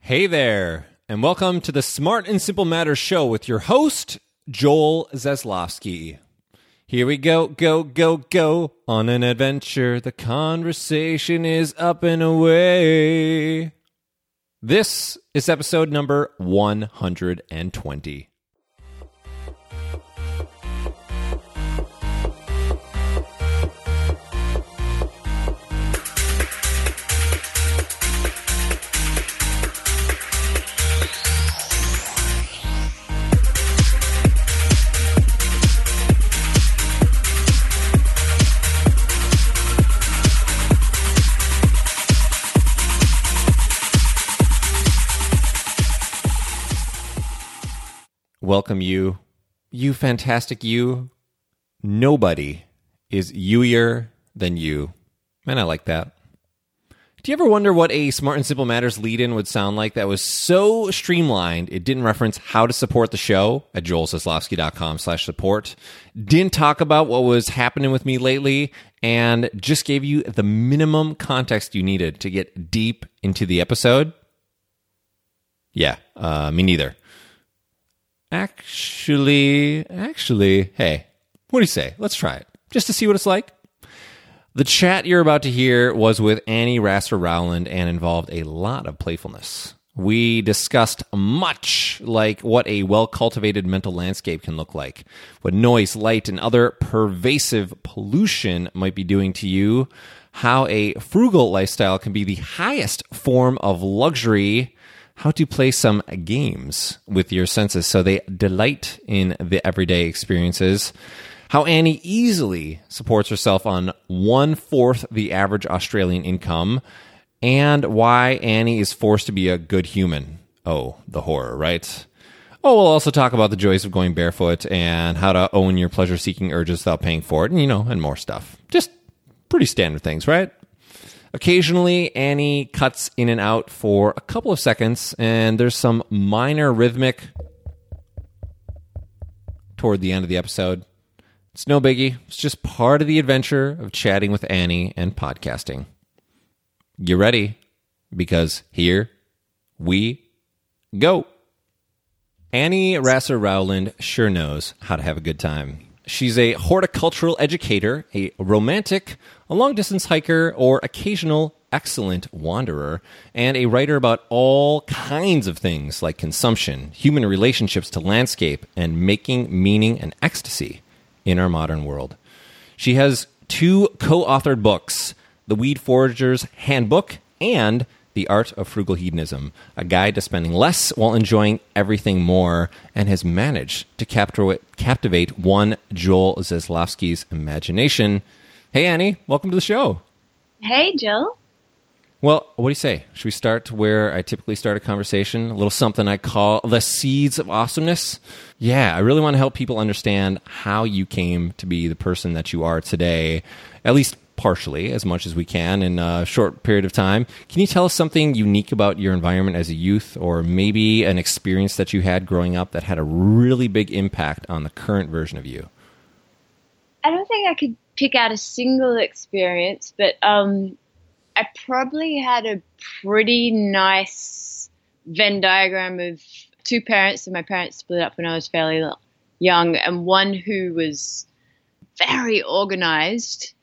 Hey there, and welcome to the Smart and Simple Matters show with your host, Joel Zaslofsky. Here we go on an adventure. The conversation is up and away. This is episode number 120. Welcome you fantastic you. Nobody is you-ier than you. And I like that. Do you ever wonder what a Smart and Simple Matters lead-in would sound like that was so streamlined it didn't reference how to support the show at joelzaslofsky.com/support, didn't talk about what was happening with me lately, and just gave you the minimum context you needed to get deep into the episode? Yeah, me neither. Actually, hey, what do you say? Let's try it, just to see what it's like. The chat you're about to hear was with Annie Rasser Rowland and involved a lot of playfulness. We discussed much like what a well-cultivated mental landscape can look like, what noise, light, and other pervasive pollution might be doing to you, how a frugal lifestyle can be the highest form of luxury, how to play some games with your senses so they delight in the everyday experiences, how Annie easily supports herself on 1/4 the average Australian income, and why Annie is forced to be a good human. Oh, the horror, right? Oh, we'll also talk about the joys of going barefoot and how to own your pleasure-seeking urges without paying for it, and more stuff. Just pretty standard things, right? Occasionally, Annie cuts in and out for a couple of seconds, and there's some minor rhythmic toward the end of the episode. It's no biggie. It's just part of the adventure of chatting with Annie and podcasting. You ready? Because here we go. Annie Rasser Rowland sure knows how to have a good time. She's a horticultural educator, a romantic, a long-distance hiker, or occasional excellent wanderer, and a writer about all kinds of things like consumption, human relationships to landscape, and making meaning and ecstasy in our modern world. She has 2 co-authored books, The Weed Forager's Handbook and The Art of Frugal Hedonism, a guide to spending less while enjoying everything more, and has managed to captivate one Joel Zaslofsky's imagination. Hey, Annie, welcome to the show. Hey, Joel. Well, what do you say? Should we start where I typically start a conversation? A little something I call the seeds of awesomeness? Yeah, I really want to help people understand how you came to be the person that you are today, at least partially, as much as we can in a short period of time. Can you tell us something unique about your environment as a youth, or maybe an experience that you had growing up that had a really big impact on the current version of you? I don't think I could pick out a single experience, but I probably had a pretty nice Venn diagram of 2 parents, and my parents split up when I was fairly young, and one who was very organized.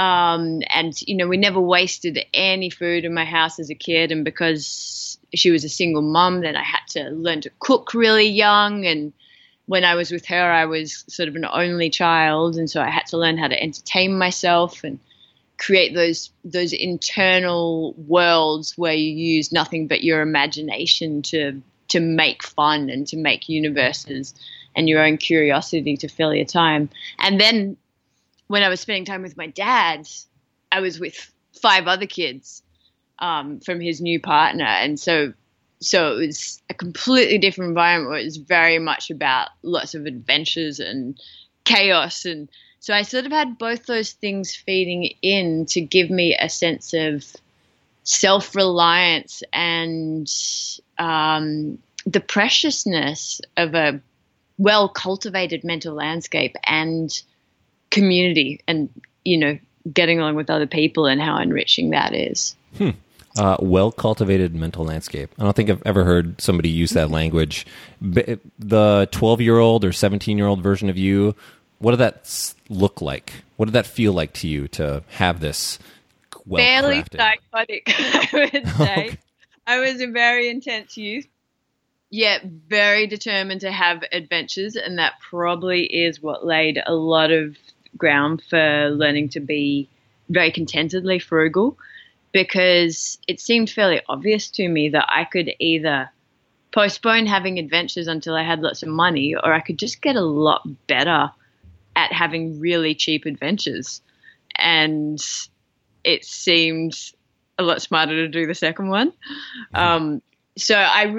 And, we never wasted any food in my house as a kid. And because she was a single mom, then I had to learn to cook really young. And when I was with her, I was sort of an only child. And so I had to learn how to entertain myself and create those internal worlds where you use nothing but your imagination to make fun and to make universes and your own curiosity to fill your time. And then when I was spending time with my dad, I was with 5 other kids from his new partner. And so it was a completely different environment where it was very much about lots of adventures and chaos. And so I sort of had both those things feeding in to give me a sense of self-reliance and the preciousness of a well-cultivated mental landscape and community and, getting along with other people and how enriching that is. Well-cultivated mental landscape. I don't think I've ever heard somebody use that language. The 12-year-old or 17-year-old version of you, what did that look like? What did that feel like to you to have this fairly well-crafted? psychotic, I would say. Okay. I was a very intense youth, yet very determined to have adventures, and that probably is what laid a lot of ground for learning to be very contentedly frugal, because it seemed fairly obvious to me that I could either postpone having adventures until I had lots of money, or I could just get a lot better at having really cheap adventures. And it seemed a lot smarter to do the second one. So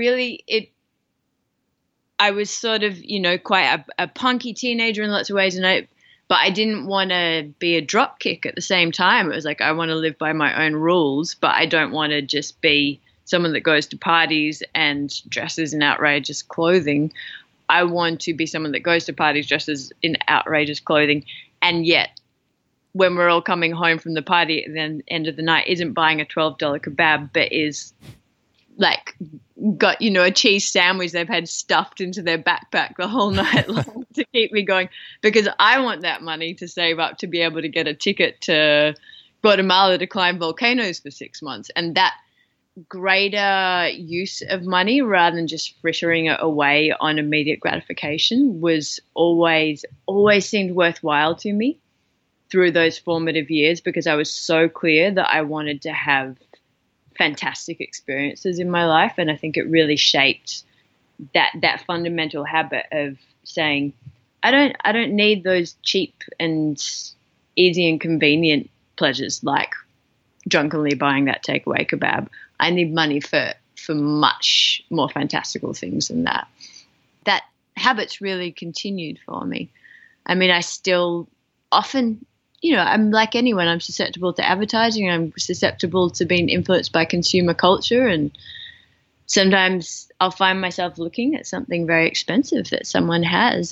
I was sort of, quite a punky teenager in lots of ways, but I didn't want to be a dropkick at the same time. It was like, I want to live by my own rules, but I don't want to just be someone that goes to parties and dresses in outrageous clothing. I want to be someone that goes to parties, dresses in outrageous clothing, and yet when we're all coming home from the party at the end of the night, isn't buying a $12 kebab, but is like got, a cheese sandwich they've had stuffed into their backpack the whole night long to keep me going, because I want that money to save up to be able to get a ticket to Guatemala to climb volcanoes for 6 months. And that greater use of money rather than just frittering it away on immediate gratification was always seemed worthwhile to me through those formative years, because I was so clear that I wanted to have fantastic experiences in my life. And I think it really shaped that fundamental habit of saying, I don't need those cheap and easy and convenient pleasures like drunkenly buying that takeaway kebab. I need money for much more fantastical things than that. That habit's really continued for me. I mean, I still often, I'm like anyone, I'm susceptible to advertising. I'm susceptible to being influenced by consumer culture. And sometimes I'll find myself looking at something very expensive that someone has,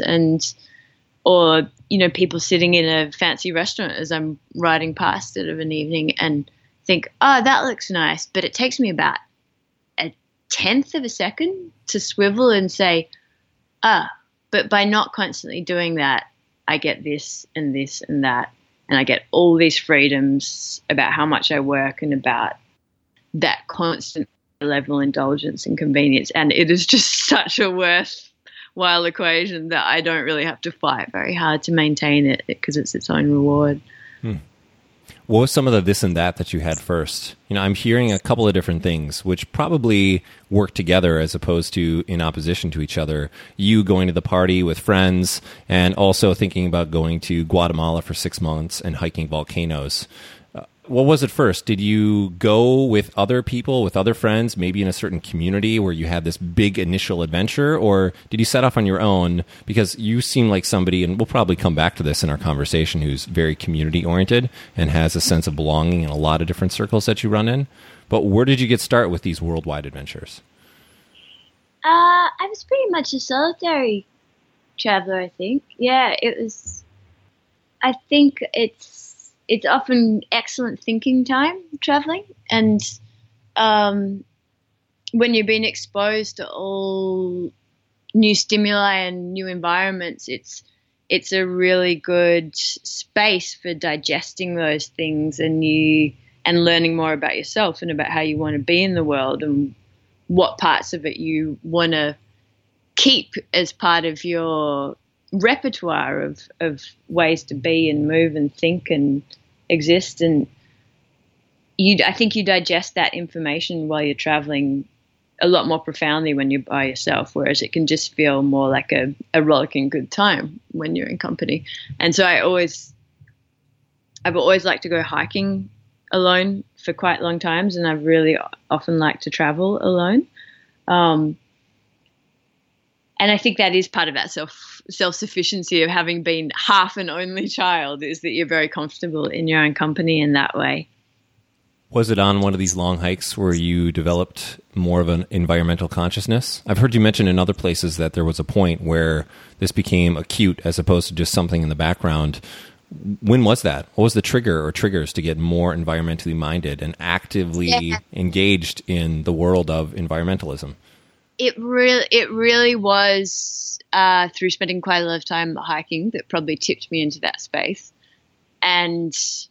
or people sitting in a fancy restaurant as I'm riding past it of an evening and think, oh, that looks nice. But it takes me about a 1/10 of a second to swivel and say, but by not constantly doing that, I get this and this and that. And I get all these freedoms about how much I work and about that constant level of indulgence and convenience. And it is just such a worthwhile equation that I don't really have to fight very hard to maintain it, because it's its own reward. What was some of the this and that you had first? I'm hearing a couple of different things, which probably work together as opposed to in opposition to each other. You going to the party with friends and also thinking about going to Guatemala for 6 months and hiking volcanoes. What was it first? Did you go with other people, with other friends, maybe in a certain community where you had this big initial adventure? Or did you set off on your own? Because you seem like somebody, and we'll probably come back to this in our conversation, who's very community-oriented and has a sense of belonging in a lot of different circles that you run in. But where did you get started with these worldwide adventures? I was pretty much a solitary traveler, I think. Yeah, it was. I think it's often excellent thinking time traveling, and when you've been exposed to all new stimuli and new environments, it's a really good space for digesting those things and learning more about yourself and about how you want to be in the world and what parts of it you want to keep as part of your repertoire of ways to be and move and think and exist. And I think you digest that information while you're traveling a lot more profoundly when you're by yourself, whereas it can just feel more like a rollicking good time when you're in company. And so I've always liked to go hiking alone for quite long times, and I've really often liked to travel alone. And I think that is part of that self-sufficiency of having been half an only child, is that you're very comfortable in your own company in that way. Was it on one of these long hikes where you developed more of an environmental consciousness? I've heard you mention in other places that there was a point where this became acute as opposed to just something in the background. When was that? What was the trigger or triggers to get more environmentally minded and actively engaged in the world of environmentalism? It really was through spending quite a lot of time hiking that probably tipped me into that space, and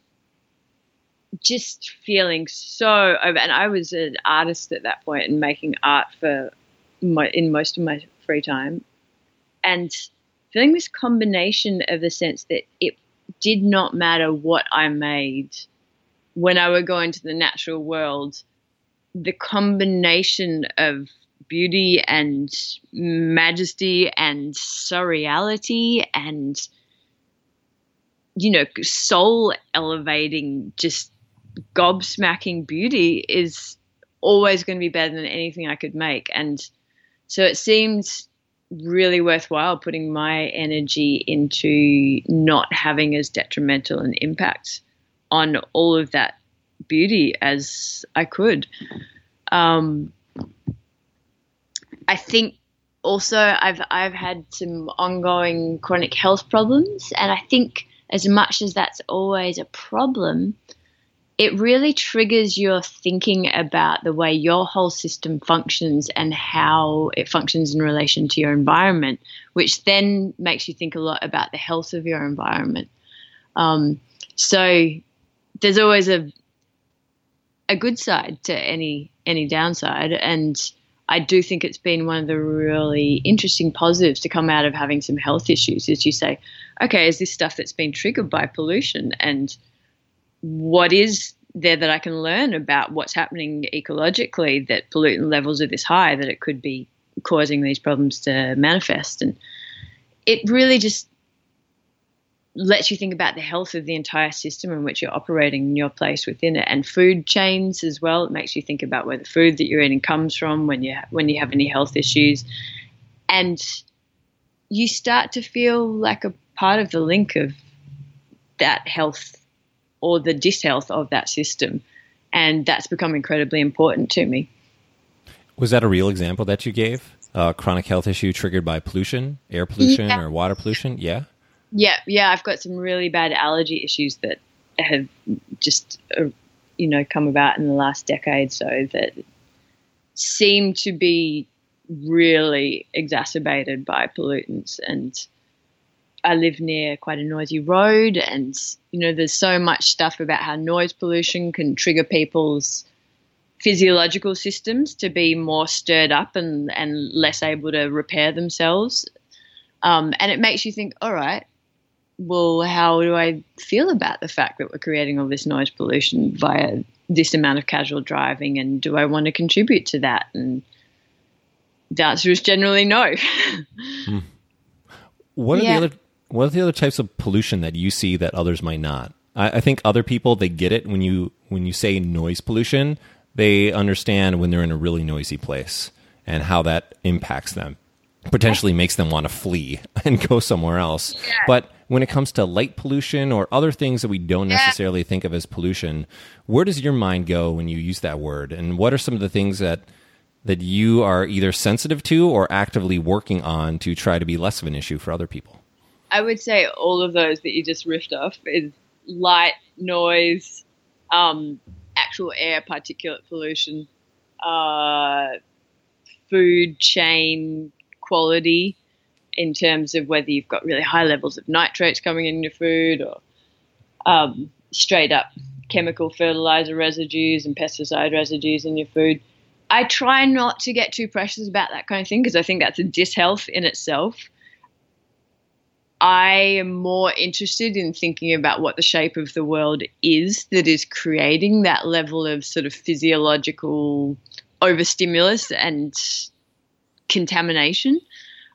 just feeling so over. And I was an artist at that point and making art in most of my free time, and feeling this combination of the sense that it did not matter what I made when I would go into the natural world. The combination of beauty and majesty and surreality and, soul elevating, just gobsmacking beauty is always going to be better than anything I could make. And so it seemed really worthwhile putting my energy into not having as detrimental an impact on all of that beauty as I could. I think also I've had some ongoing chronic health problems, and I think as much as that's always a problem, it really triggers your thinking about the way your whole system functions and how it functions in relation to your environment, which then makes you think a lot about the health of your environment. So there's always a good side to any downside, and I do think it's been one of the really interesting positives to come out of having some health issues is you say, okay, is this stuff that's been triggered by pollution, and what is there that I can learn about what's happening ecologically that pollutant levels are this high that it could be causing these problems to manifest. And it really just lets you think about the health of the entire system in which you're operating and your place within it, and food chains as well. It makes you think about where the food that you're eating comes from when you have any health issues, and you start to feel like a part of the link of that health or the dishealth of that system, and that's become incredibly important to me. Was that a real example that you gave? A chronic health issue triggered by pollution, air pollution, or water pollution? Yeah. Yeah, I've got some really bad allergy issues that have just, come about in the last decade, so that seem to be really exacerbated by pollutants. And I live near quite a noisy road, and, there's so much stuff about how noise pollution can trigger people's physiological systems to be more stirred up and less able to repair themselves. And it makes you think, all right, well, how do I feel about the fact that we're creating all this noise pollution via this amount of casual driving, and do I want to contribute to that? And the answer is generally no. What are the other types of pollution that you see that others might not? I think other people, they get it when you say noise pollution, they understand when they're in a really noisy place and how that impacts them, potentially makes them want to flee and go somewhere else. Yeah. But when it comes to light pollution or other things that we don't necessarily think of as pollution, where does your mind go when you use that word? And what are some of the things that you are either sensitive to or actively working on to try to be less of an issue for other people? I would say all of those that you just riffed off is light, noise, actual air particulate pollution, food chain quality in terms of whether you've got really high levels of nitrates coming in your food or straight up chemical fertilizer residues and pesticide residues in your food. I try not to get too precious about that kind of thing because I think that's a dishealth in itself. I am more interested in thinking about what the shape of the world is that is creating that level of sort of physiological overstimulus and contamination.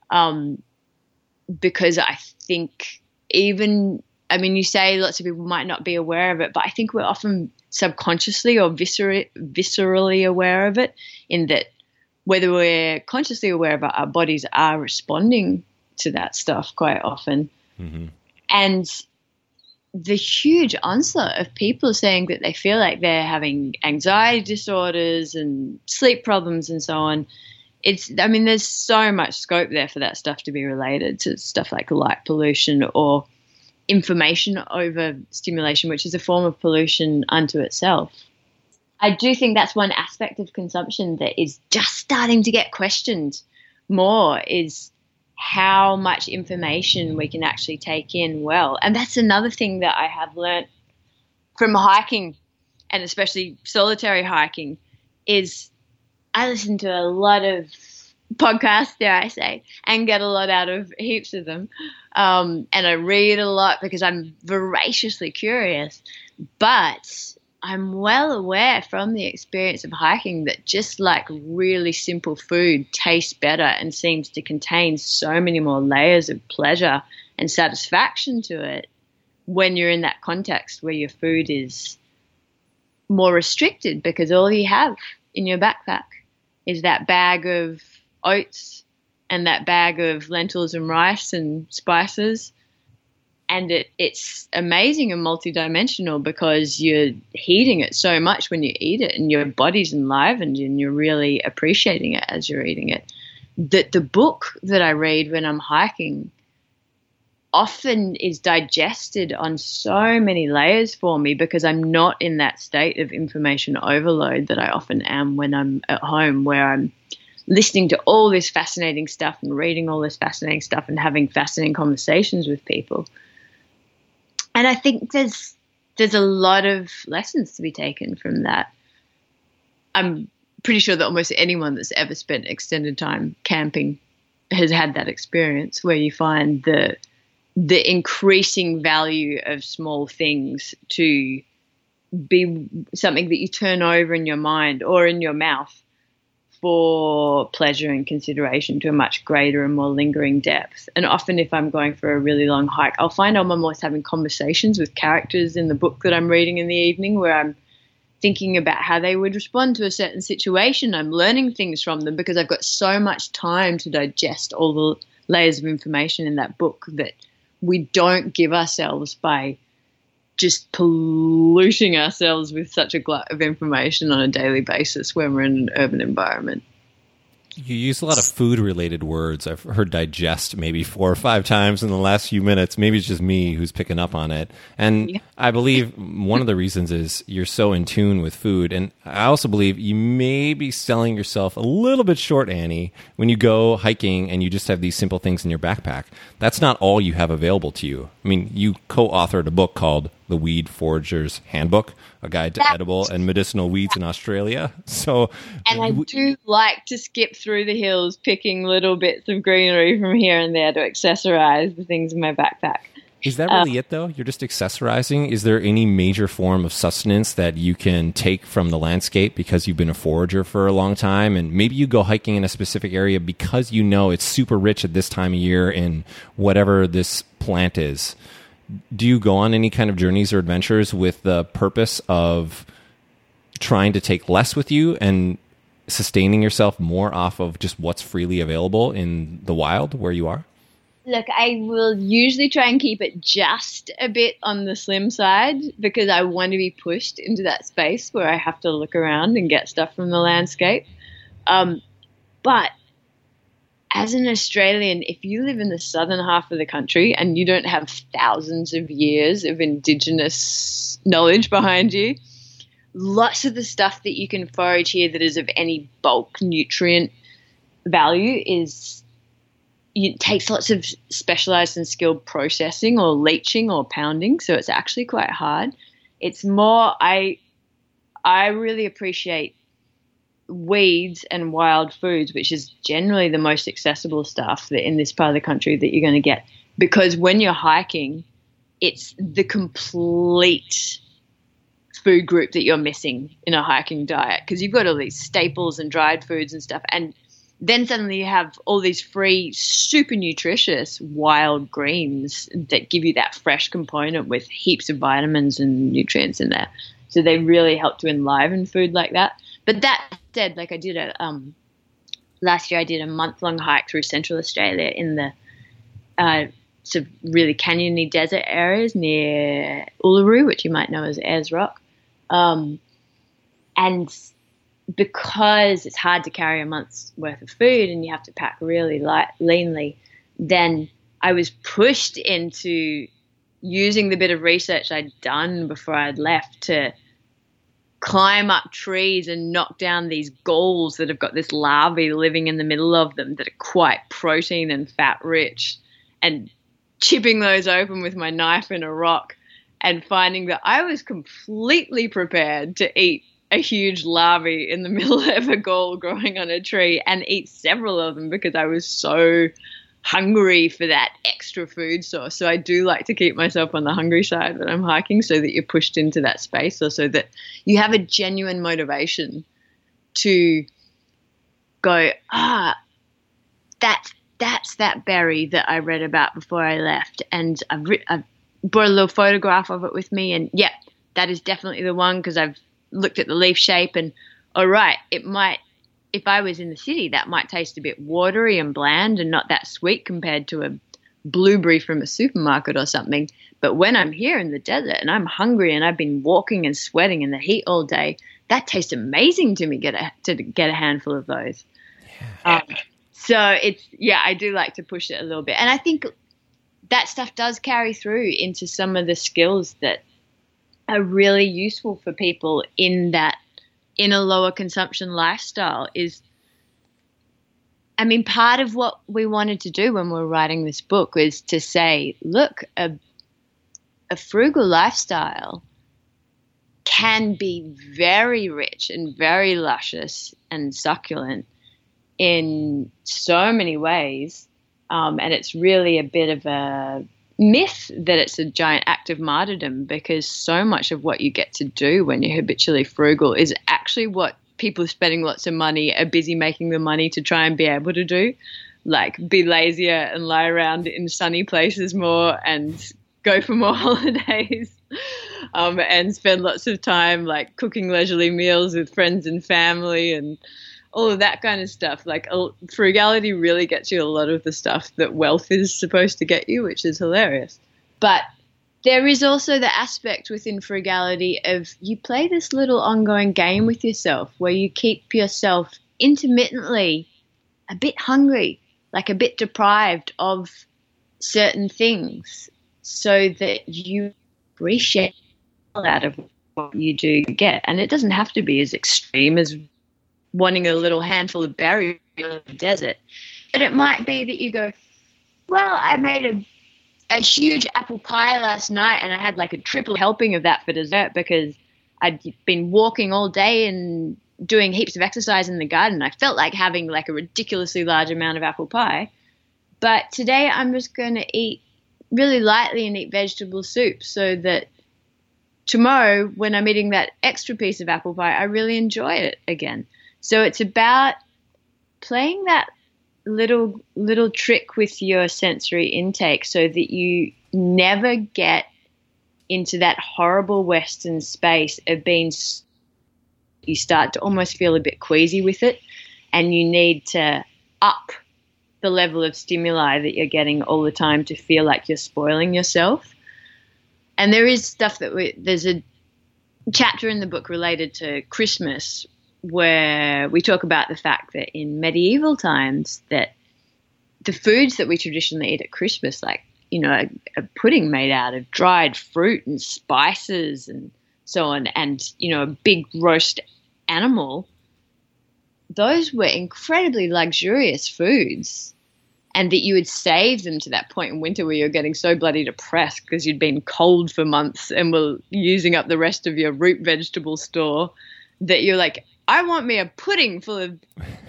Because I think you say lots of people might not be aware of it, but I think we're often subconsciously or viscerally aware of it, in that whether we're consciously aware of it, our bodies are responding to that stuff quite often. Mm-hmm. And the huge onslaught of people saying that they feel like they're having anxiety disorders and sleep problems and so on. There's so much scope there for that stuff to be related to stuff like light pollution or information over stimulation, which is a form of pollution unto itself. I do think that's one aspect of consumption that is just starting to get questioned more, is how much information we can actually take in well. And that's another thing that I have learnt from hiking, and especially solitary hiking, is I listen to a lot of podcasts, dare I say, and get a lot out of heaps of them. And I read a lot because I'm voraciously curious. But I'm well aware from the experience of hiking that just like really simple food tastes better and seems to contain so many more layers of pleasure and satisfaction to it when you're in that context where your food is more restricted, because all you have in your backpack is that bag of oats and that bag of lentils and rice and spices. And it's amazing and multidimensional because you're heating it so much when you eat it, and your body's enlivened and you're really appreciating it as you're eating it. That the book that I read when I'm hiking often is digested on so many layers for me because I'm not in that state of information overload that I often am when I'm at home, where I'm listening to all this fascinating stuff and reading all this fascinating stuff and having fascinating conversations with people. And I think there's a lot of lessons to be taken from that. I'm pretty sure that almost anyone that's ever spent extended time camping has had that experience where you find the increasing value of small things to be something that you turn over in your mind or in your mouth for pleasure and consideration to a much greater and more lingering depth. And often if I'm going for a really long hike, I'll find I'm almost having conversations with characters in the book that I'm reading in the evening, where I'm thinking about how they would respond to a certain situation. I'm learning things from them because I've got so much time to digest all the layers of information in that book that we don't give ourselves by just polluting ourselves with such a glut of information on a daily basis when we're in an urban environment. You use a lot of food-related words. I've heard digest maybe 4 or 5 times in the last few minutes. Maybe it's just me who's picking up on it. And yeah. I believe one of the reasons is you're so in tune with food. And I also believe you may be selling yourself a little bit short, Annie, when you go hiking and you just have these simple things in your backpack. That's not all you have available to you. I mean, you co-authored a book called The Weed Forager's Handbook, a guide to edible and medicinal weeds in Australia. And I do like to skip through the hills, picking little bits of greenery from here and there to accessorize the things in my backpack. Is that really it, though? You're just accessorizing? Is there any major form of sustenance that you can take from the landscape because you've been a forager for a long time? And maybe you go hiking in a specific area because you know it's super rich at this time of year in whatever this plant is. Do you go on any kind of journeys or adventures with the purpose of trying to take less with you and sustaining yourself more off of just what's freely available in the wild where you are? Look, I will usually try and keep it just a bit on the slim side because I want to be pushed into that space where I have to look around and get stuff from the landscape. But as an Australian, if you live in the southern half of the country and you don't have thousands of years of Indigenous knowledge behind you, lots of the stuff that you can forage here that is of any bulk nutrient value it takes lots of specialized and skilled processing or leaching or pounding, so it's actually quite hard. It's more, I really appreciate weeds and wild foods, which is generally the most accessible stuff that in this part of the country that you're going to get, because when you're hiking, it's the complete food group that you're missing in a hiking diet, because you've got all these staples and dried foods and stuff, and then suddenly you have all these free, super nutritious wild greens that give you that fresh component with heaps of vitamins and nutrients in there. So they really help to enliven food like that. But that said, like I did last year I did a month-long hike through Central Australia in the sort of really canyony desert areas near Uluru, which you might know as Ayers Rock. And because it's hard to carry a month's worth of food and you have to pack really leanly, then I was pushed into using the bit of research I'd done before I'd left to climb up trees and knock down these galls that have got this larvae living in the middle of them that are quite protein and fat rich, and chipping those open with my knife in a rock and finding that I was completely prepared to eat a huge larvae in the middle of a gall growing on a tree and eat several of them because I was so hungry for that extra food source. So I do like to keep myself on the hungry side when I'm hiking, so that you're pushed into that space, or so that you have a genuine motivation to go, that's that berry that I read about before I left, and I've brought a little photograph of it with me, and yeah, that is definitely the one, because I've looked at the leaf shape and, all right, it might, if I was in the city, that might taste a bit watery and bland and not that sweet compared to a blueberry from a supermarket or something. But when I'm here in the desert and I'm hungry and I've been walking and sweating in the heat all day, that tastes amazing to me to get a handful of those. Yeah. So it's, yeah, I do like to push it a little bit. And I think that stuff does carry through into some of the skills that are really useful for people in a lower consumption lifestyle. Is, I mean, part of what we wanted to do when we were writing this book was to say, look, a frugal lifestyle can be very rich and very luscious and succulent in so many ways. And it's really a bit of a myth that it's a giant act of martyrdom, because so much of what you get to do when you're habitually frugal is actually what people spending lots of money are busy making the money to try and be able to do, like be lazier and lie around in sunny places more and go for more holidays, and spend lots of time like cooking leisurely meals with friends and family and all of that kind of stuff. Like, frugality really gets you a lot of the stuff that wealth is supposed to get you, which is hilarious. But there is also the aspect within frugality of you play this little ongoing game with yourself where you keep yourself intermittently a bit hungry, like a bit deprived of certain things, so that you appreciate out of what you do get. And it doesn't have to be as extreme as wanting a little handful of berries in the desert. But it might be that you go, well, I made a huge apple pie last night and I had like a triple helping of that for dessert because I'd been walking all day and doing heaps of exercise in the garden. I felt like having like a ridiculously large amount of apple pie. But today I'm just going to eat really lightly and eat vegetable soup, so that tomorrow when I'm eating that extra piece of apple pie, I really enjoy it again. So it's about playing that little trick with your sensory intake so that you never get into that horrible Western space of being, you start to almost feel a bit queasy with it, and you need to up the level of stimuli that you're getting all the time to feel like you're spoiling yourself. And there is stuff that there's a chapter in the book related to Christmas where we talk about the fact that in medieval times that the foods that we traditionally eat at Christmas, like, you know, a pudding made out of dried fruit and spices and so on, and, you know, a big roast animal, those were incredibly luxurious foods, and that you would save them to that point in winter where you're getting so bloody depressed because you'd been cold for months and were using up the rest of your root vegetable store, that you're like, I want me a pudding full of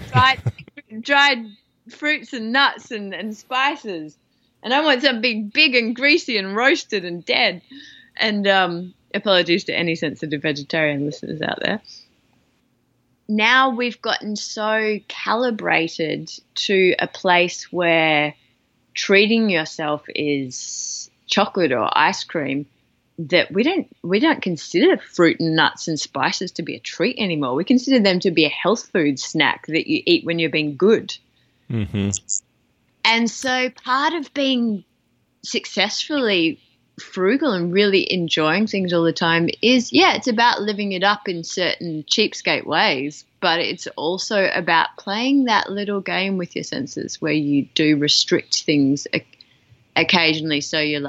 dried fruits and nuts and spices, and I want something big and greasy and roasted and dead. And apologies to any sensitive vegetarian listeners out there. Now we've gotten so calibrated to a place where treating yourself is chocolate or ice cream that we don't consider fruit and nuts and spices to be a treat anymore. We consider them to be a health food snack that you eat when you're being good. Mm-hmm. And so part of being successfully frugal and really enjoying things all the time is, yeah, it's about living it up in certain cheapskate ways, but it's also about playing that little game with your senses where you do restrict things occasionally. So you're like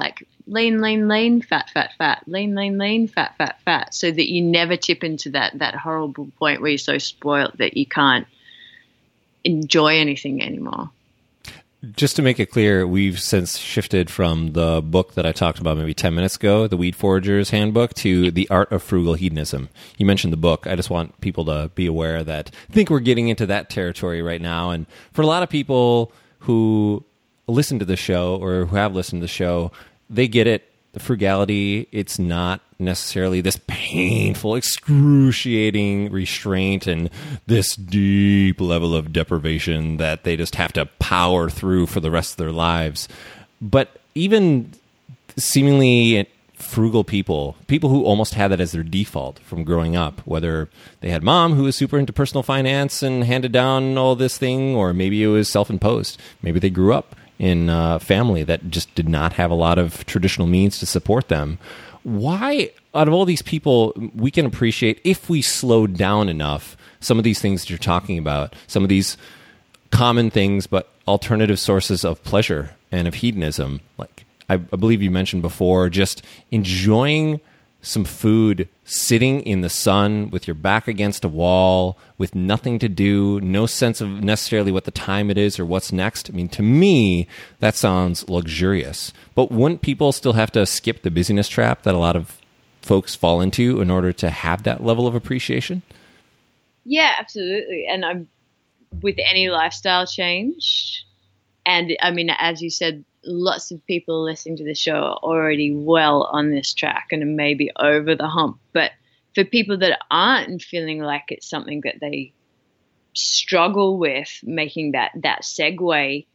lean, lean, lean, fat, fat, fat, lean, lean, lean, fat, fat, fat, so that you never tip into that horrible point where you're so spoiled that you can't enjoy anything anymore. Just to make it clear, we've since shifted from the book that I talked about maybe 10 minutes ago, The Weed Forager's Handbook, to The Art of Frugal Hedonism. You mentioned the book. I just want people to be aware that I think we're getting into that territory right now. And for a lot of people who listen to the show or who have listened to the show, they get it. The frugality, it's not necessarily this painful, excruciating restraint and this deep level of deprivation that they just have to power through for the rest of their lives. But even seemingly frugal people who almost had that as their default from growing up, whether they had mom who was super into personal finance and handed down all this thing, or maybe it was self-imposed. Maybe they grew up in a family that just did not have a lot of traditional means to support them. Why, out of all these people, we can appreciate, if we slow down enough, some of these things that you're talking about, some of these common things, but alternative sources of pleasure and of hedonism. Like I believe you mentioned before, just enjoying some food, sitting in the sun with your back against a wall, with nothing to do, no sense of necessarily what the time it is or what's next. I mean, to me, that sounds luxurious. But wouldn't people still have to skip the busyness trap that a lot of folks fall into in order to have that level of appreciation? Yeah, absolutely. And I'm with any lifestyle change. And I mean, as you said, lots of people listening to the show are already well on this track and maybe over the hump. But for people that aren't feeling like it's something that they struggle with making that segue,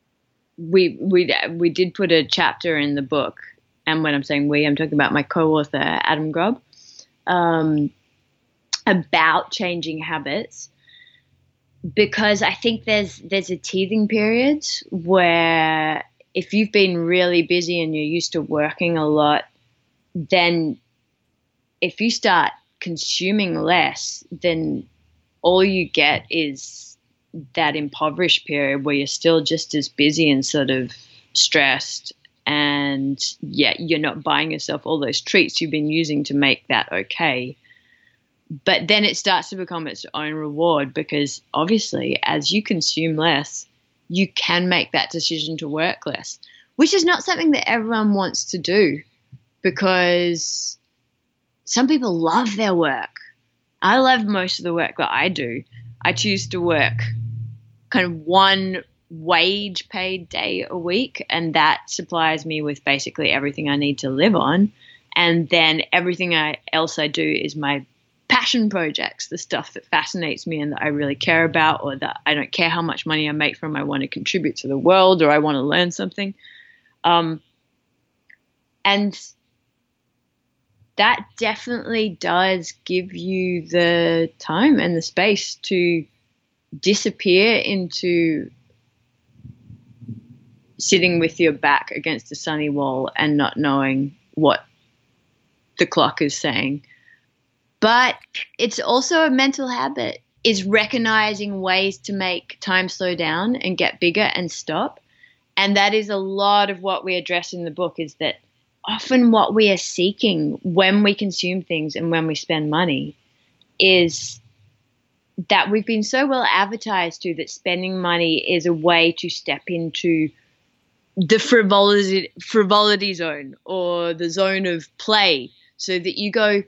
we did put a chapter in the book. And when I'm saying we, I'm talking about my co-author, Adam Grubb, about changing habits. Because I think there's a teething period where if you've been really busy and you're used to working a lot, then if you start consuming less, then all you get is that impoverished period where you're still just as busy and sort of stressed, and yet you're not buying yourself all those treats you've been using to make that okay. But then it starts to become its own reward, because obviously as you consume less, you can make that decision to work less, which is not something that everyone wants to do, because some people love their work. I love most of the work that I do. I choose to work kind of one wage paid day a week, and that supplies me with basically everything I need to live on. And then everything else I do is my passion projects, the stuff that fascinates me and that I really care about, or that I don't care how much money I make from. I want to contribute to the world, or I want to learn something. And that definitely does give you the time and the space to disappear into sitting with your back against a sunny wall and not knowing what the clock is saying. But it's also a mental habit, is recognizing ways to make time slow down and get bigger and stop. And that is a lot of what we address in the book, is that often what we are seeking when we consume things and when we spend money is that we've been so well advertised to that spending money is a way to step into the frivolity zone, or the zone of play, so that you go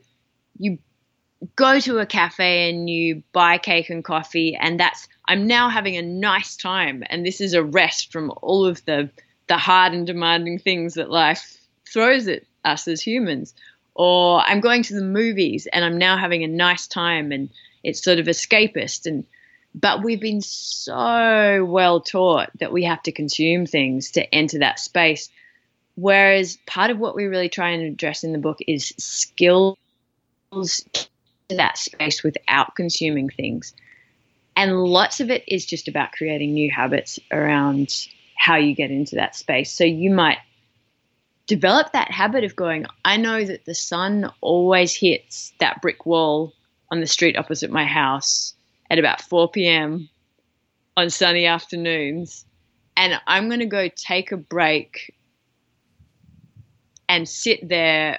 to a cafe and you buy cake and coffee, and that's, I'm now having a nice time, and this is a rest from all of the hard and demanding things that life throws at us as humans. Or I'm going to the movies and I'm now having a nice time, and it's sort of escapist. But we've been so well taught that we have to consume things to enter that space. Whereas part of what we really try and address in the book is skills to that space without consuming things. And lots of it is just about creating new habits around how you get into that space. So you might develop that habit of going, I know that the sun always hits that brick wall on the street opposite my house at about 4 p.m. on sunny afternoons, and I'm going to go take a break and sit there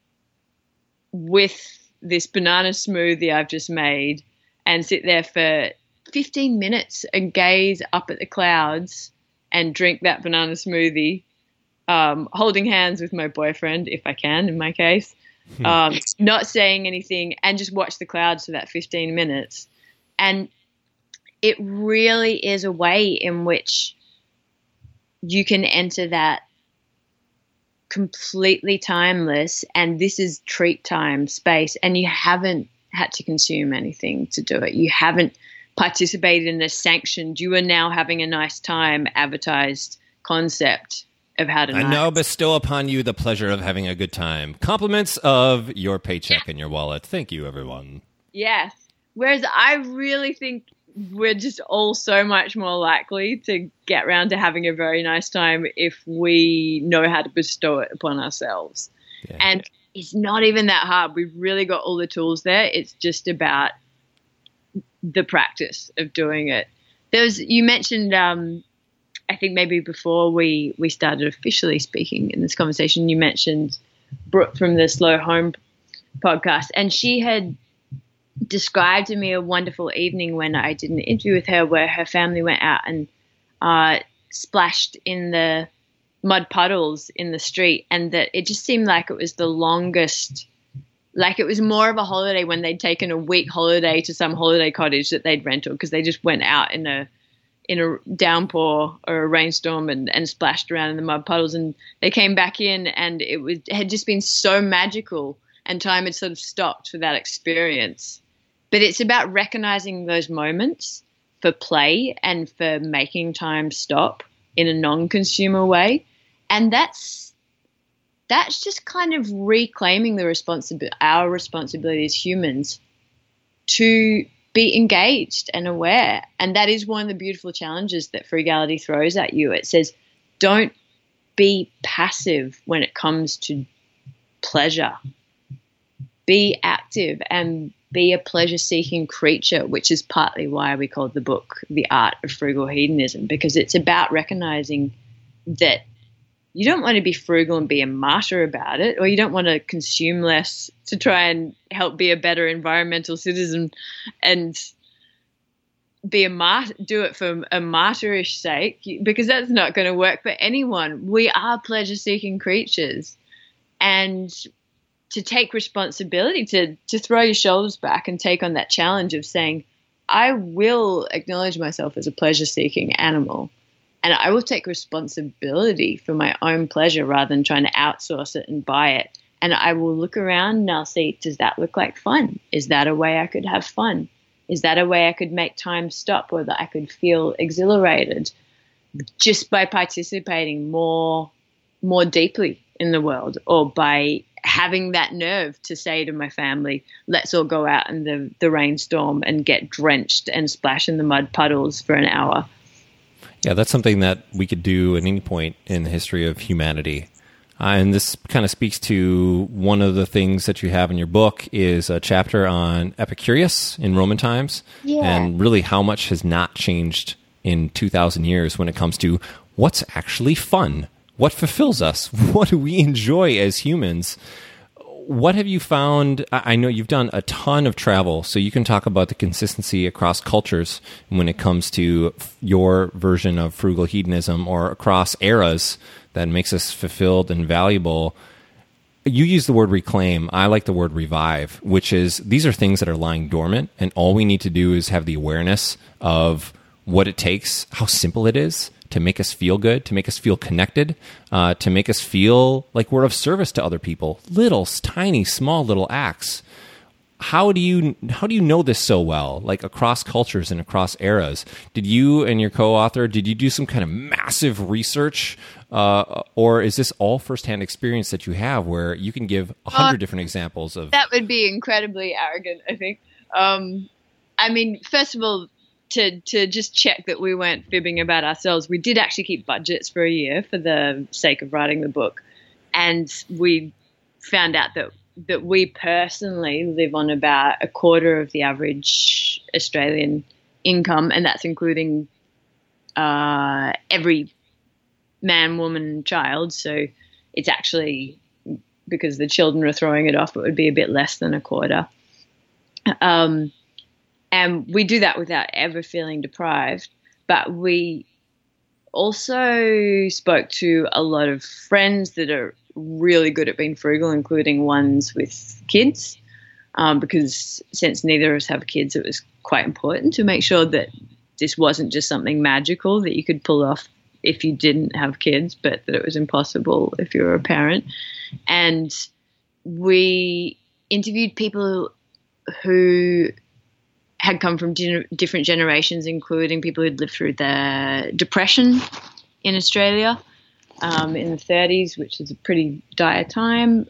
with this banana smoothie I've just made and sit there for 15 minutes and gaze up at the clouds and drink that banana smoothie, holding hands with my boyfriend, if I can, in my case, not saying anything, and just watch the clouds for that 15 minutes. And it really is a way in which you can enter that completely timeless, and this is treat time space, and you haven't had to consume anything to do it. You haven't participated in a sanctioned, you are now having a nice time advertised concept of how to I now bestow upon you the pleasure of having a good time. Compliments of your paycheck in your wallet. Thank you, everyone. Yes. Whereas I really think we're just all so much more likely to get around to having a very nice time if we know how to bestow it upon ourselves. Yeah. And it's not even that hard. We've really got all the tools there. It's just about the practice of doing it. You mentioned, I think maybe before we started officially speaking in this conversation, you mentioned Brooke from the Slow Home podcast, and she had described to me a wonderful evening when I did an interview with her where her family went out and splashed in the mud puddles in the street, and that it just seemed like it was the longest, like it was more of a holiday when they'd taken a week holiday to some holiday cottage that they'd rented, because they just went out in a downpour or a rainstorm and splashed around in the mud puddles, and they came back in and it had just been so magical, and time had sort of stopped for that experience. But it's about recognizing those moments for play and for making time stop in a non-consumer way. And that's just kind of reclaiming our responsibility as humans to be engaged and aware. And that is one of the beautiful challenges that frugality throws at you. It says, don't be passive when it comes to pleasure. Be active and be a pleasure-seeking creature, which is partly why we called the book The Art of Frugal Hedonism, because it's about recognizing that you don't want to be frugal and be a martyr about it, or you don't want to consume less to try and help be a better environmental citizen and do it for a martyrish sake, because that's not going to work for anyone. We are pleasure-seeking creatures, and to take responsibility, to throw your shoulders back and take on that challenge of saying, I will acknowledge myself as a pleasure-seeking animal, and I will take responsibility for my own pleasure rather than trying to outsource it and buy it. And I will look around and I'll see, does that look like fun? Is that a way I could have fun? Is that a way I could make time stop, or that I could feel exhilarated just by participating more deeply in the world, or by having that nerve to say to my family, let's all go out in the rainstorm and get drenched and splash in the mud puddles for an hour. Yeah, that's something that we could do at any point in the history of humanity. And this kind of speaks to one of the things that you have in your book is a chapter on Epicurus in Roman times, and really how much has not changed in 2,000 years when it comes to what's actually fun. What fulfills us? What do we enjoy as humans? What have you found? I know you've done a ton of travel, so you can talk about the consistency across cultures when it comes to your version of frugal hedonism, or across eras that makes us fulfilled and valuable. You use the word reclaim. I like the word revive, which is these are things that are lying dormant, and all we need to do is have the awareness of what it takes, how simple it is, to make us feel good, to make us feel connected, to make us feel like we're of service to other people. Little, tiny, small little acts. How do you know this so well, like across cultures and across eras? Did you and your co-author, did you do some kind of massive research, or is this all firsthand experience that you have where you can give 100 different examples of... That would be incredibly arrogant, I think. I mean, first of all, to just check that we weren't fibbing about ourselves, we did actually keep budgets for a year for the sake of writing the book. And we found out that we personally live on about a quarter of the average Australian income, and that's including every man, woman, child. So it's actually because the children are throwing it off, it would be a bit less than a quarter. And we do that without ever feeling deprived. But we also spoke to a lot of friends that are really good at being frugal, including ones with kids, because since neither of us have kids, it was quite important to make sure that this wasn't just something magical that you could pull off if you didn't have kids, but that it was impossible if you were a parent. And we interviewed people who had come from different generations, including people who'd lived through the Depression in Australia in the 30s, which is a pretty dire time,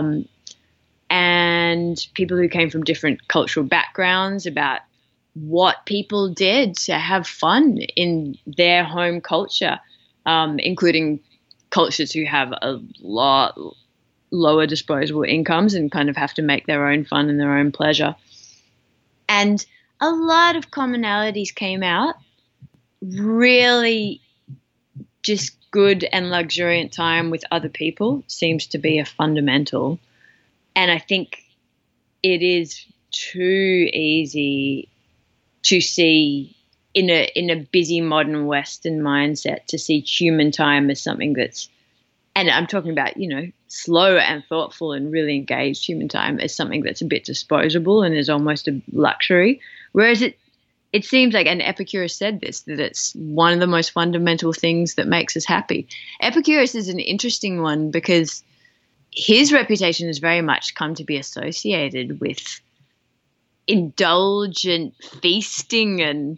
and people who came from different cultural backgrounds about what people did to have fun in their home culture, including cultures who have a lot lower disposable incomes and kind of have to make their own fun and their own pleasure. And a lot of commonalities came out. Really just good and luxuriant time with other people seems to be a fundamental. And I think it is too easy to see in a busy modern Western mindset to see human time as something that's, and I'm talking about, slow and thoughtful and really engaged human time as something that's a bit disposable and is almost a luxury. Whereas it seems like, and Epicurus said this, that it's one of the most fundamental things that makes us happy. Epicurus is an interesting one because his reputation has very much come to be associated with indulgent feasting and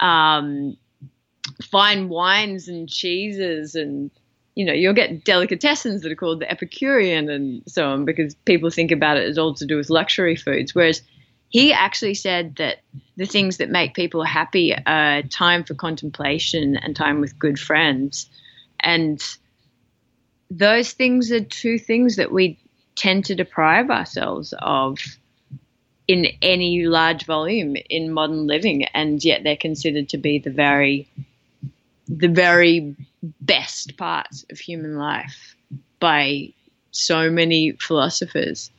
fine wines and cheeses, and you'll get delicatessens that are called the Epicurean and so on because people think about it as all to do with luxury foods, whereas he actually said that the things that make people happy are time for contemplation and time with good friends. And those things are two things that we tend to deprive ourselves of in any large volume in modern living, and yet they're considered to be the very best parts of human life by so many philosophers.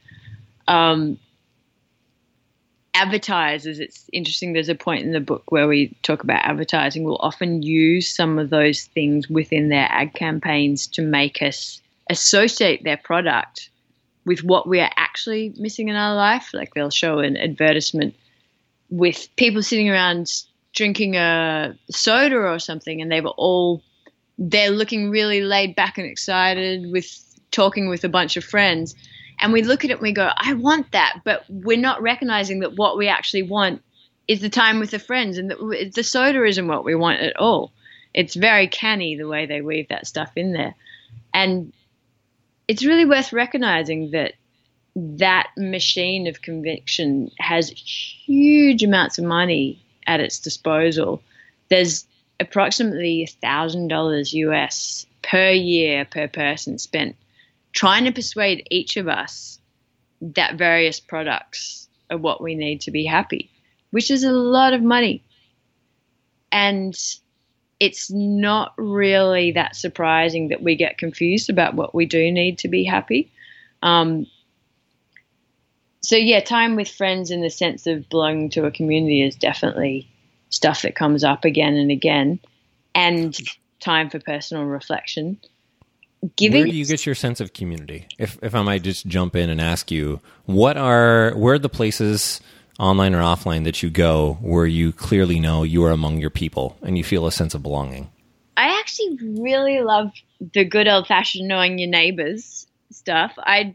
Advertisers, it's interesting, there's a point in the book where we talk about advertising will often use some of those things within their ad campaigns to make us associate their product with what we are actually missing in our life. Like they'll show an advertisement with people sitting around drinking a soda or something, and they're looking really laid back and excited with talking with a bunch of friends. And we look at it and we go, I want that, but we're not recognizing that what we actually want is the time with the friends, and that the soda isn't what we want at all. It's very canny the way they weave that stuff in there. And it's really worth recognizing that that machine of conviction has huge amounts of money at its disposal. There's approximately $1,000 US per year per person spent trying to persuade each of us that various products are what we need to be happy, which is a lot of money. And it's not really that surprising that we get confused about what we do need to be happy. So yeah, time with friends in the sense of belonging to a community is definitely stuff that comes up again and again, and time for personal reflection. Where do you get your sense of community? If I might just jump in and ask you, where are the places, online or offline, that you go where you clearly know you are among your people and you feel a sense of belonging? I actually really love the good old-fashioned knowing your neighbors stuff. I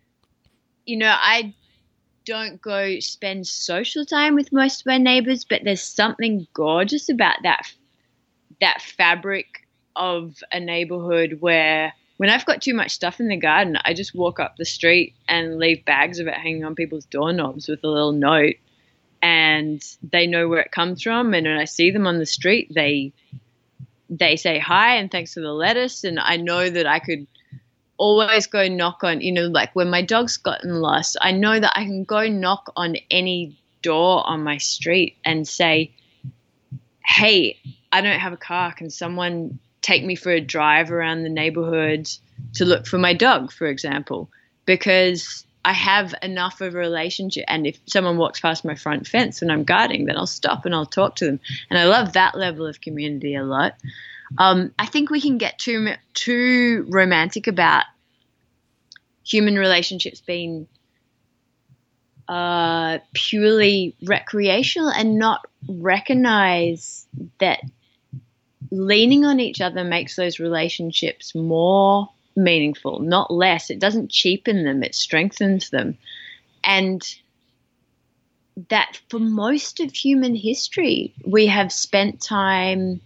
don't go spend social time with most of my neighbors, but there's something gorgeous about that fabric of a neighborhood where when I've got too much stuff in the garden, I just walk up the street and leave bags of it hanging on people's doorknobs with a little note, and they know where it comes from. And when I see them on the street, they say hi and thanks for the lettuce. And I know that I could always go knock on, like when my dog's gotten lost, I know that I can go knock on any door on my street and say, hey, I don't have a car. Can someone take me for a drive around the neighborhood to look for my dog, for example? because I have enough of a relationship. And if someone walks past my front fence when I'm guarding, then I'll stop and I'll talk to them. And I love that level of community a lot. I think we can get too romantic about human relationships being purely recreational and not recognize that leaning on each other makes those relationships more meaningful, not less. It doesn't cheapen them, it strengthens them. And that for most of human history, we have spent time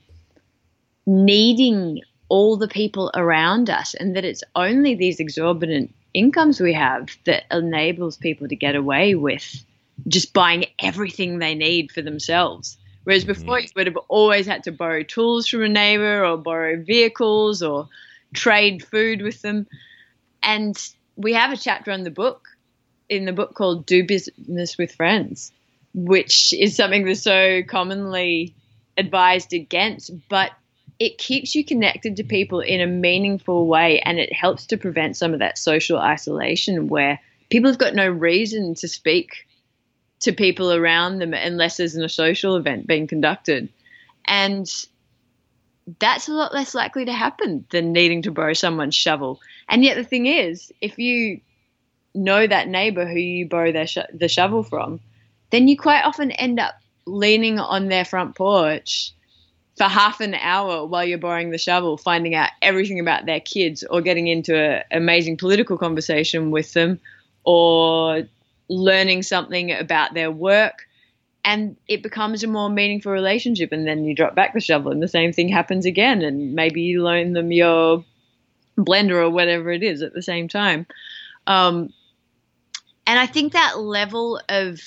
needing all the people around us, and that it's only these exorbitant incomes we have that enables people to get away with just buying everything they need for themselves. Whereas before, you would have always had to borrow tools from a neighbor or borrow vehicles or trade food with them. And we have a chapter in the book called Do Business with Friends, which is something that's so commonly advised against, but it keeps you connected to people in a meaningful way, and it helps to prevent some of that social isolation where people have got no reason to speak to people around them unless there's a social event being conducted. And that's a lot less likely to happen than needing to borrow someone's shovel. And yet the thing is, if you know that neighbor who you borrow the shovel from, then you quite often end up leaning on their front porch for half an hour while you're borrowing the shovel, finding out everything about their kids or getting into an amazing political conversation with them or learning something about their work. And it becomes a more meaningful relationship, and then you drop back the shovel and the same thing happens again, and maybe you loan them your blender or whatever it is at the same time. And I think that level of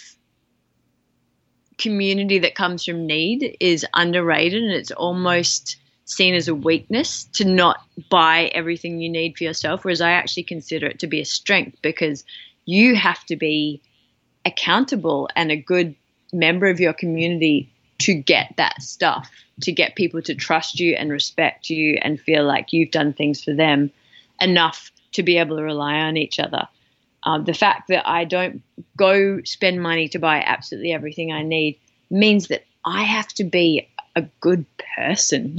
community that comes from need is underrated, and it's almost seen as a weakness to not buy everything you need for yourself, whereas I actually consider it to be a strength, because you have to be accountable and a good member of your community to get that stuff, to get people to trust you and respect you and feel like you've done things for them enough to be able to rely on each other. The fact that I don't go spend money to buy absolutely everything I need means that I have to be a good person,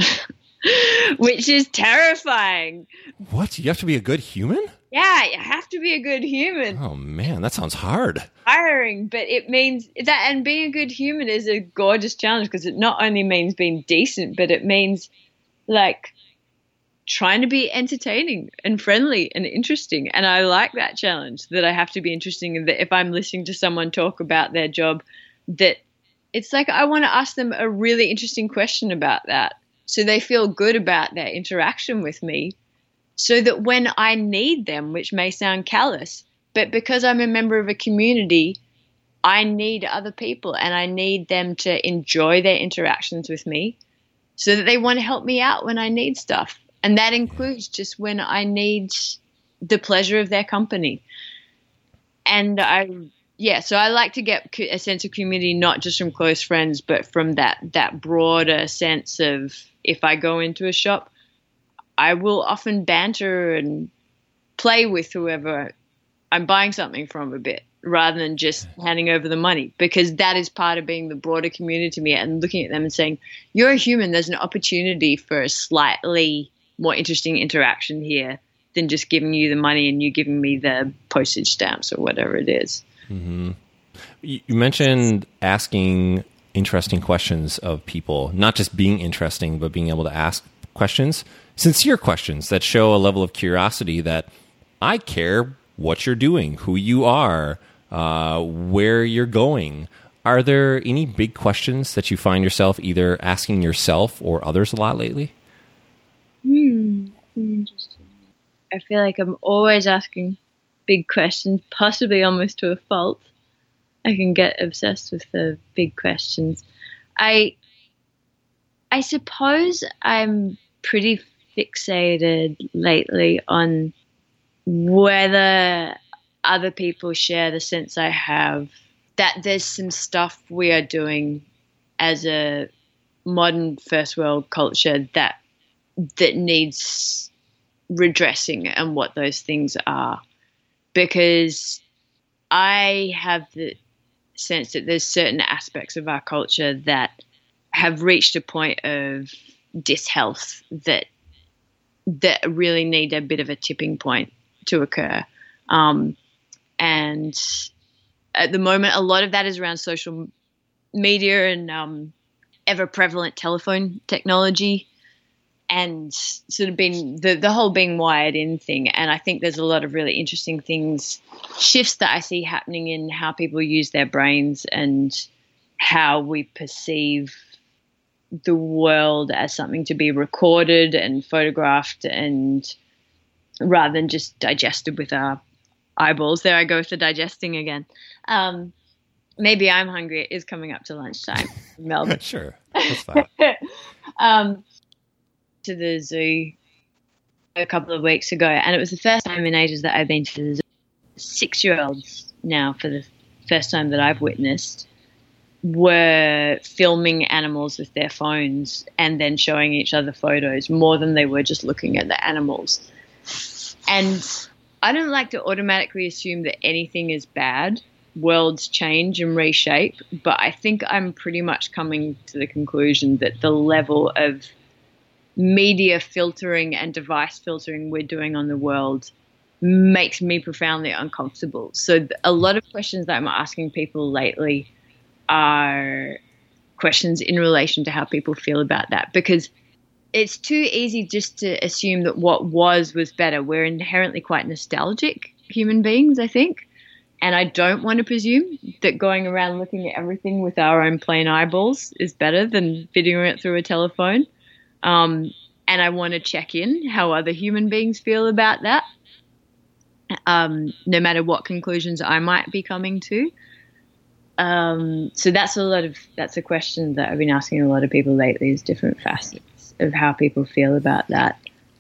which is terrifying. What? You have to be a good human? Yeah, you have to be a good human. Oh, man, that sounds hard. Tiring, but it means that, and being a good human is a gorgeous challenge, because it not only means being decent, but it means like trying to be entertaining and friendly and interesting. And I like that challenge, that I have to be interesting, and that if I'm listening to someone talk about their job, that it's like I want to ask them a really interesting question about that, so they feel good about their interaction with me, so that when I need them, which may sound callous, but because I'm a member of a community, I need other people, and I need them to enjoy their interactions with me so that they want to help me out when I need stuff. And that includes just when I need the pleasure of their company. And so I like to get a sense of community, not just from close friends, but from that broader sense of, if I go into a shop, I will often banter and play with whoever I'm buying something from a bit, rather than just handing over the money, because that is part of being the broader community to me, and looking at them and saying, you're a human, there's an opportunity for a slightly more interesting interaction here than just giving you the money and you giving me the postage stamps or whatever it is. Mm-hmm. You mentioned asking interesting questions of people, not just being interesting, but being able to ask questions, sincere questions that show a level of curiosity that I care what you're doing, who you are, where you're going. Are there any big questions that you find yourself either asking yourself or others a lot lately? Interesting. I feel like I'm always asking big questions, possibly almost to a fault. I can get obsessed with the big questions. I suppose I'm pretty fixated lately on whether other people share the sense I have that there's some stuff we are doing as a modern first world culture that needs redressing, and what those things are. because I have the sense that there's certain aspects of our culture that have reached a point of dishealth that really need a bit of a tipping point to occur. And at the moment, a lot of that is around social media and ever prevalent telephone technology, and sort of being the whole being wired in thing. And I think there's a lot of really interesting shifts that I see happening in how people use their brains and how we perceive the world as something to be recorded and photographed, and rather than just digested with our eyeballs. There I go with the digesting again. Maybe I'm hungry. It is coming up to lunchtime in Melbourne. Sure, that's fine. To the zoo a couple of weeks ago, and it was the first time in ages that I've been to the zoo. 6-year-olds now, for the first time that I've witnessed, were filming animals with their phones and then showing each other photos more than they were just looking at the animals. And I don't like to automatically assume that anything is bad. Worlds change and reshape, but I think I'm pretty much coming to the conclusion that the level of media filtering and device filtering we're doing on the world makes me profoundly uncomfortable. So a lot of questions that I'm asking people lately are questions in relation to how people feel about that, because it's too easy just to assume that what was better. We're inherently quite nostalgic human beings, I think. And I don't want to presume that going around looking at everything with our own plain eyeballs is better than videoing it through a telephone. And I want to check in how other human beings feel about that, no matter what conclusions I might be coming to. So that's a question that I've been asking a lot of people lately, is different facets of how people feel about that.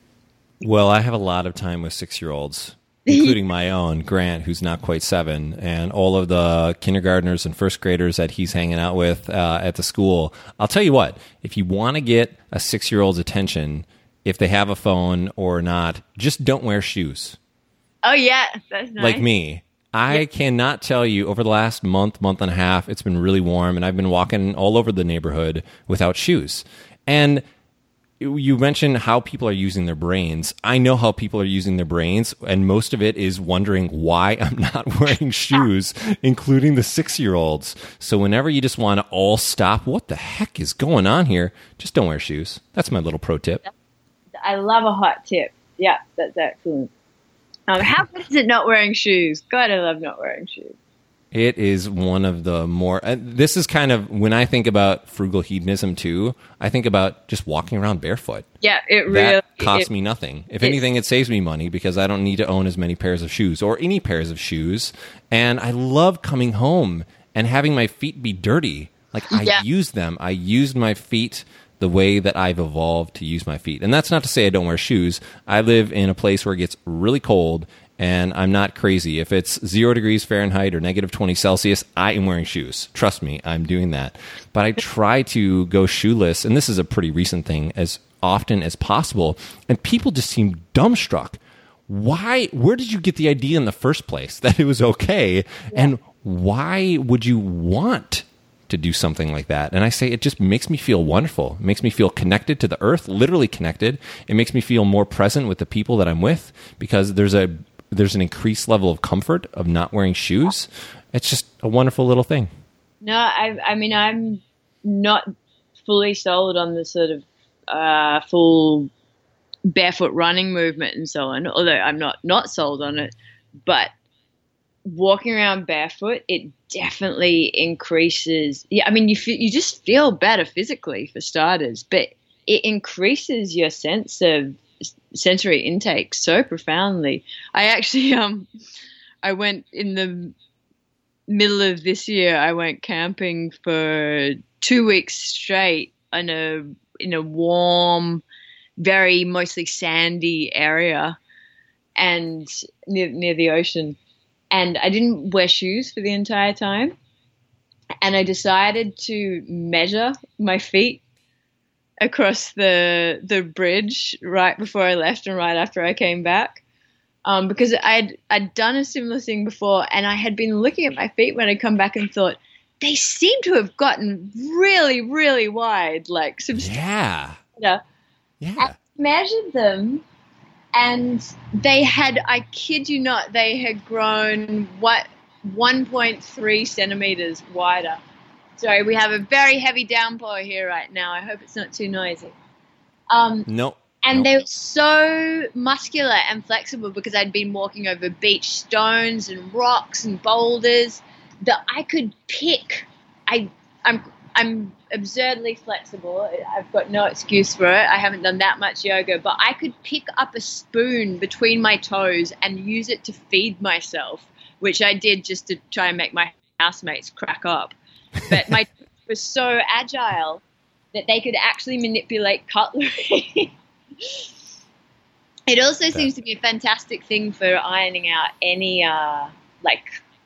Well, I have a lot of time with 6-year-olds, including my own, Grant, who's not quite 7, and all of the kindergartners and first graders that he's hanging out with at the school. I'll tell you what, if you want to get a 6-year-old's attention, if they have a phone or not, just don't wear shoes. Oh, yeah, that's nice. Like me. I cannot tell you, over the last month and a half, it's been really warm, and I've been walking all over the neighborhood without shoes. And you mentioned how people are using their brains. I know how people are using their brains, and most of it is wondering why I'm not wearing shoes, including the 6-year-olds. So whenever you just want to all stop, what the heck is going on here? Just don't wear shoes. That's my little pro tip. I love a hot tip. Yeah, that's excellent. How good is it not wearing shoes? God, I love not wearing shoes. It is one of the more... this is kind of... When I think about frugal hedonism, too, I think about just walking around barefoot. Yeah, it really... That costs me nothing. If anything, it saves me money because I don't need to own as many pairs of shoes or any pairs of shoes. And I love coming home and having my feet be dirty. Like, I use them. I used my feet the way that I've evolved to use my feet. And that's not to say I don't wear shoes. I live in a place where it gets really cold, and I'm not crazy. If it's 0 degrees Fahrenheit or negative 20 Celsius, I am wearing shoes. Trust me, I'm doing that. But I try to go shoeless, and this is a pretty recent thing, as often as possible. And people just seem dumbstruck. Why? Where did you get the idea in the first place that it was okay? Yeah. And why would you want to do something like that? And I say it just makes me feel wonderful. It makes me feel connected to the earth, literally connected. It makes me feel more present with the people that I'm with, because there's an increased level of comfort of not wearing shoes. It's just a wonderful little thing. No, I mean, I'm not fully sold on the sort of full barefoot running movement and so on, although I'm not sold on it. But walking around barefoot, it definitely increases. Yeah, I mean, you just feel better physically, for starters, but it increases your sense of sensory intake so profoundly. I actually I went in the middle of this year. I went camping for 2 weeks straight in a warm, very mostly sandy area, and near the ocean. And I didn't wear shoes for the entire time. And I decided to measure my feet across the bridge right before I left and right after I came back. because I'd done a similar thing before, and I had been looking at my feet when I come back and thought they seem to have gotten really, really wide, like Yeah. yeah. I measured them, and they had, I kid you not, they had grown 1.3 centimeters wider. Sorry, we have a very heavy downpour here right now. I hope it's not too noisy. Nope. And they were so muscular and flexible because I'd been walking over beach stones and rocks and boulders that I could pick. I'm absurdly flexible. I've got no excuse for it. I haven't done that much yoga, but I could pick up a spoon between my toes and use it to feed myself, which I did just to try and make my housemates crack up. But my toes were so agile that they could actually manipulate cutlery. It also seems to be a fantastic thing for ironing out any like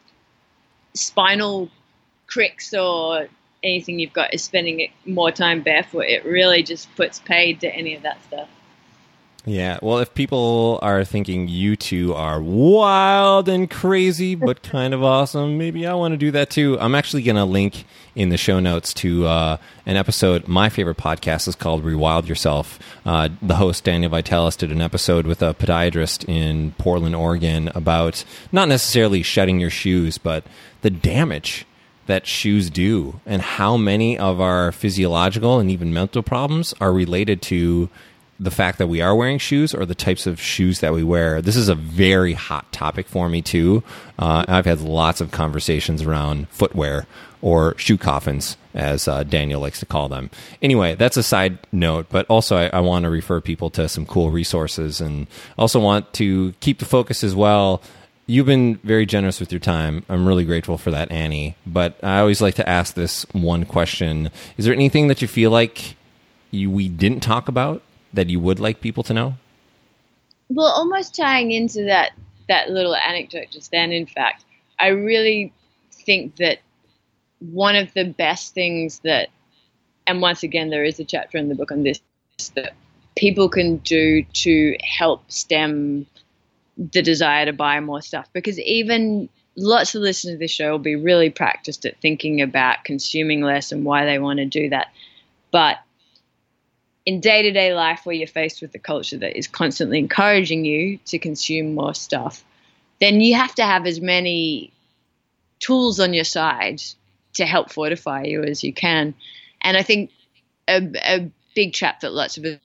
spinal cricks or anything you've got, is spending more time barefoot. It really just puts paid to any of that stuff. Yeah, well, if people are thinking you two are wild and crazy but kind of awesome, maybe I want to do that too. I'm actually going to link in the show notes to an episode. My favorite podcast is called Rewild Yourself. The host, Daniel Vitalis, did an episode with a podiatrist in Portland, Oregon about not necessarily shedding your shoes, but the damage that shoes do and how many of our physiological and even mental problems are related to the fact that we are wearing shoes or the types of shoes that we wear. This is a very hot topic for me too. I've had lots of conversations around footwear, or shoe coffins, as Daniel likes to call them. Anyway, that's a side note, but also I want to refer people to some cool resources, and also want to keep the focus as well. You've been very generous with your time. I'm really grateful for that, Annie. But I always like to ask this one question. Is there anything that you feel like we didn't talk about that you would like people to know? Well, almost tying into that little anecdote just then, in fact, I really think that one of the best things that, and once again, there is a chapter in the book on this, that people can do to help stem the desire to buy more stuff, because even lots of listeners to this show will be really practiced at thinking about consuming less and why they want to do that. But in day-to-day life, where you're faced with a culture that is constantly encouraging you to consume more stuff, then you have to have as many tools on your side to help fortify you as you can. And I think a big trap that lots of us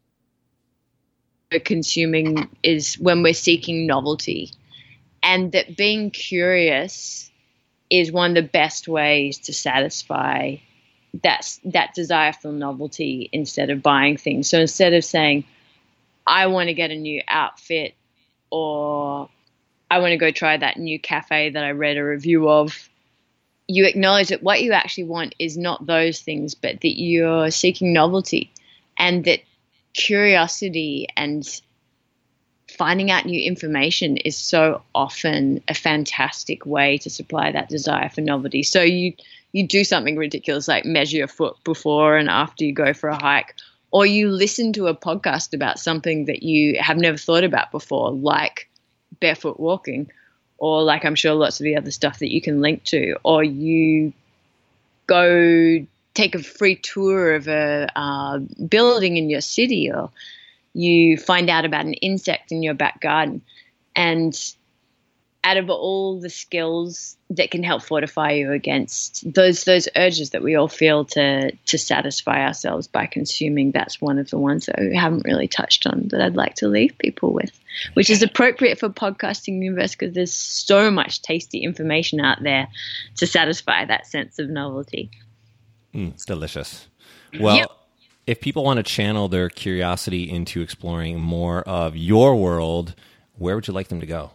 are consuming is when we're seeking novelty, and that being curious is one of the best ways to satisfy that desire for novelty instead of buying things. So instead of saying, I want to get a new outfit, or I want to go try that new cafe that I read a review of, you acknowledge that what you actually want is not those things, but that you're seeking novelty, and that curiosity and finding out new information is so often a fantastic way to supply that desire for novelty. So you do something ridiculous like measure your foot before and after you go for a hike, or you listen to a podcast about something that you have never thought about before, like barefoot walking, or like I'm sure lots of the other stuff that you can link to, or you go take a free tour of a building in your city, or you find out about an insect in your back garden. And out of all the skills that can help fortify you against those urges that we all feel to satisfy ourselves by consuming, that's one of the ones that we haven't really touched on that I'd like to leave people with, which is appropriate for podcasting universe, because there's so much tasty information out there to satisfy that sense of novelty. It's delicious. Well, Yep. If people want to channel their curiosity into exploring more of your world, where would you like them to go?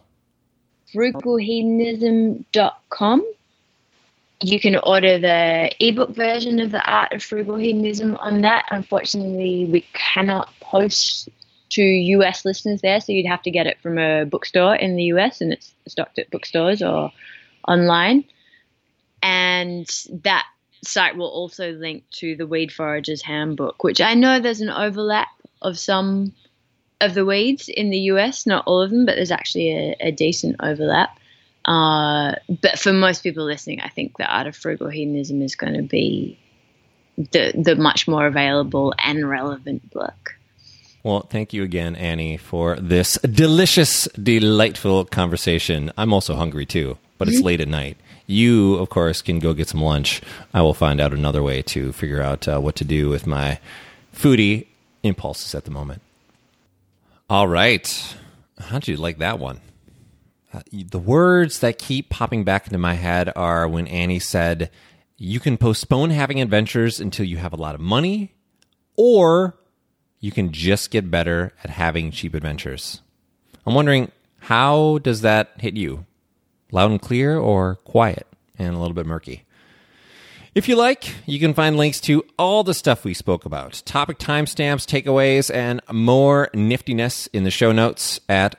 frugalhedonism.com. You can order the ebook version of The Art of Frugal Hedonism on that. Unfortunately, we cannot post to US listeners there, so you'd have to get it from a bookstore in the US, and it's stocked at bookstores or online. And that site will also link to the Weed Forager's Handbook, which I know there's an overlap of some of the weeds in the US, not all of them, but there's actually a decent overlap. But for most people listening, I think The Art of Frugal Hedonism is going to be the much more available and relevant book. Well, thank you again, Annie, for this delicious, delightful conversation. I'm also hungry, too, but it's late at night. You, of course, can go get some lunch. I will find out another way to figure out what to do with my foodie impulses at the moment. All right. How'd you like that one? The words that keep popping back into my head are when Annie said, you can postpone having adventures until you have a lot of money, or you can just get better at having cheap adventures. I'm wondering, how does that hit you? Loud and clear or quiet and a little bit murky? If you like, you can find links to all the stuff we spoke about, topic timestamps, takeaways, and more niftiness in the show notes at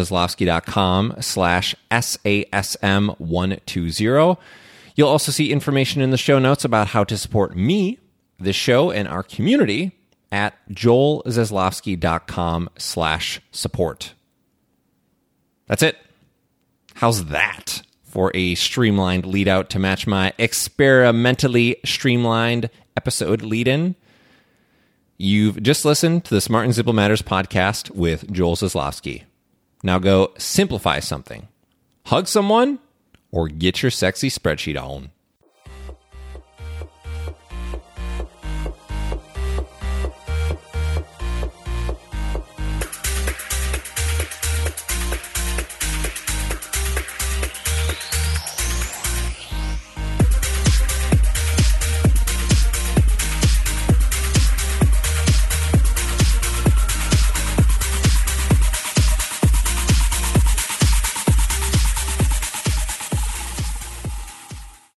joelzaslofsky.com/SASM120. You'll also see information in the show notes about how to support me, this show, and our community at joelzaslofsky.com/support. That's it. How's that for a streamlined lead out to match my experimentally streamlined episode lead in? You've just listened to the Smart and Simple Matters podcast with Joel Zaslofsky. Now go simplify something, hug someone, or get your sexy spreadsheet on.